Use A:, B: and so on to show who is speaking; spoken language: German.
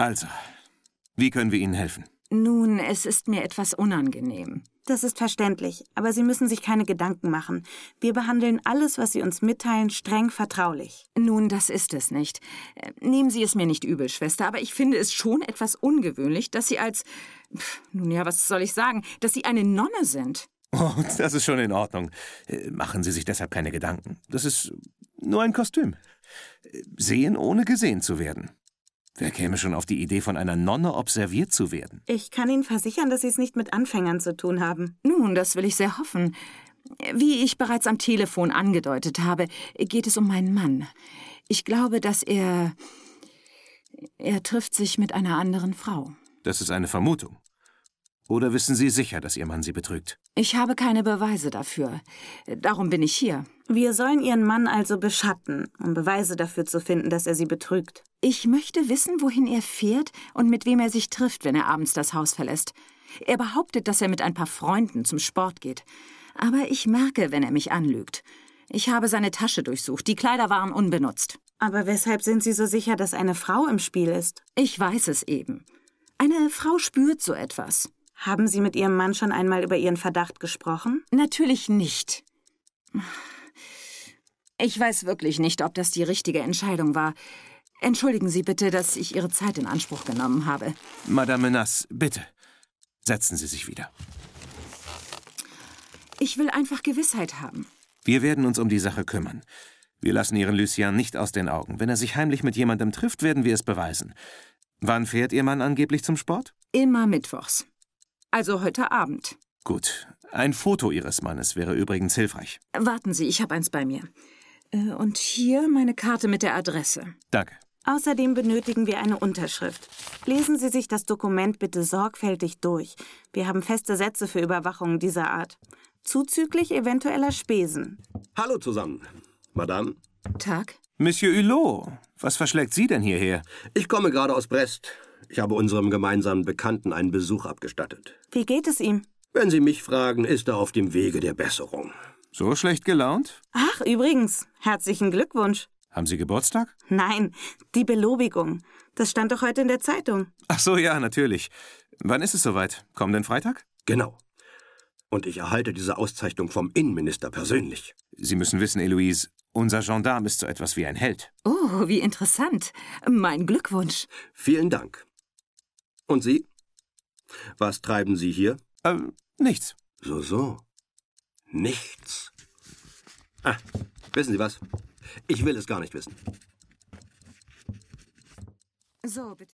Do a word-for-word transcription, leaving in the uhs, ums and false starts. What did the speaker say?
A: Also, wie können wir Ihnen helfen?
B: Nun, es ist mir etwas unangenehm.
C: Das ist verständlich, aber Sie müssen sich keine Gedanken machen. Wir behandeln alles, was Sie uns mitteilen, streng vertraulich.
B: Nun, das ist es nicht. Äh, Nehmen Sie es mir nicht übel, Schwester, aber ich finde es schon etwas ungewöhnlich, dass Sie als, pf, nun ja, was soll ich sagen, dass Sie eine Nonne sind.
A: Oh, das ist schon in Ordnung. Äh, Machen Sie sich deshalb keine Gedanken. Das ist nur ein Kostüm. Äh, Sehen, ohne gesehen zu werden. Wer käme schon auf die Idee, von einer Nonne observiert zu werden?
C: Ich kann Ihnen versichern, dass Sie es nicht mit Anfängern zu tun haben.
B: Nun, das will ich sehr hoffen. Wie ich bereits am Telefon angedeutet habe, geht es um meinen Mann. Ich glaube, dass er... Er trifft sich mit einer anderen Frau.
A: Das ist eine Vermutung. Oder wissen Sie sicher, dass Ihr Mann Sie betrügt?
B: Ich habe keine Beweise dafür. Darum bin ich hier.
C: Wir sollen Ihren Mann also beschatten, um Beweise dafür zu finden, dass er Sie betrügt.
B: Ich möchte wissen, wohin er fährt und mit wem er sich trifft, wenn er abends das Haus verlässt. Er behauptet, dass er mit ein paar Freunden zum Sport geht. Aber ich merke, wenn er mich anlügt. Ich habe seine Tasche durchsucht. Die Kleider waren unbenutzt.
C: Aber weshalb sind Sie so sicher, dass eine Frau im Spiel ist?
B: Ich weiß es eben. Eine Frau spürt so etwas.
C: Haben Sie mit Ihrem Mann schon einmal über Ihren Verdacht gesprochen?
B: Natürlich nicht. Ich weiß wirklich nicht, ob das die richtige Entscheidung war. Entschuldigen Sie bitte, dass ich Ihre Zeit in Anspruch genommen habe.
A: Madame Menas, bitte, setzen Sie sich wieder.
B: Ich will einfach Gewissheit haben.
A: Wir werden uns um die Sache kümmern. Wir lassen Ihren Lucien nicht aus den Augen. Wenn er sich heimlich mit jemandem trifft, werden wir es beweisen. Wann fährt Ihr Mann angeblich zum Sport?
B: Immer mittwochs. Also heute Abend.
A: Gut. Ein Foto Ihres Mannes wäre übrigens hilfreich.
B: Warten Sie, ich habe eins bei mir. Äh, Und hier meine Karte mit der Adresse.
A: Danke.
C: Außerdem benötigen wir eine Unterschrift. Lesen Sie sich das Dokument bitte sorgfältig durch. Wir haben feste Sätze für Überwachungen dieser Art. Zuzüglich eventueller Spesen.
D: Hallo zusammen. Madame?
B: Tag.
A: Monsieur Hulot, was verschlägt Sie denn hierher?
D: Ich komme gerade aus Brest. Ich habe unserem gemeinsamen Bekannten einen Besuch abgestattet.
C: Wie geht es ihm?
D: Wenn Sie mich fragen, ist er auf dem Wege der Besserung.
A: So schlecht gelaunt?
C: Ach, übrigens, herzlichen Glückwunsch.
A: Haben Sie Geburtstag?
C: Nein, die Belobigung. Das stand doch heute in der Zeitung.
A: Ach so, ja, natürlich. Wann ist es soweit? Kommenden Freitag?
D: Genau. Und ich erhalte diese Auszeichnung vom Innenminister persönlich.
A: Sie müssen wissen, Eloise, unser Gendarm ist so etwas wie ein Held.
B: Oh, wie interessant. Mein Glückwunsch.
D: Vielen Dank. Und Sie? Was treiben Sie hier?
A: Äh, nichts.
D: So, so. Nichts. Ah, wissen Sie was? Ich will es gar nicht wissen.
B: So, bitte.